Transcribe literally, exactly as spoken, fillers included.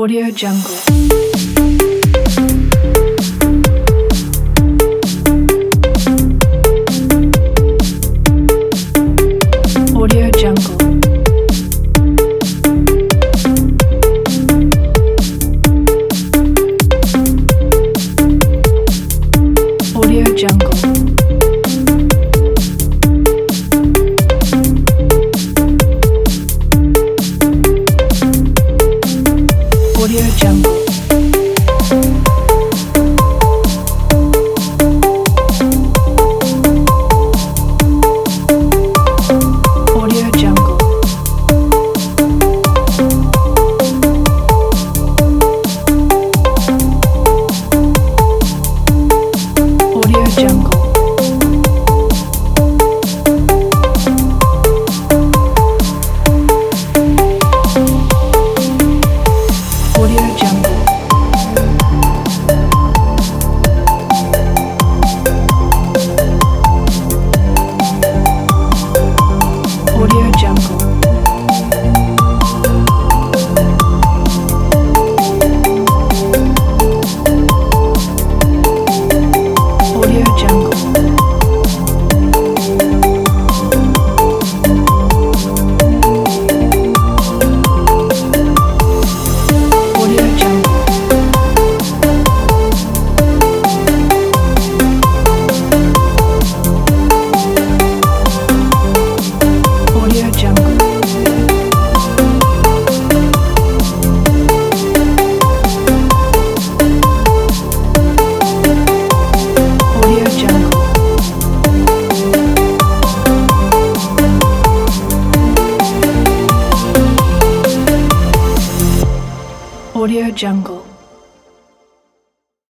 Audio Jungle. Audio Jungle. Audio Jungle. Audio Jungle. Audio Jungle. Audio Jungle. Audio Jungle. Audio Jungle. Audio Jungle. Audio Jungle. Audio Jungle. Audio Jungle. Audio Jungle.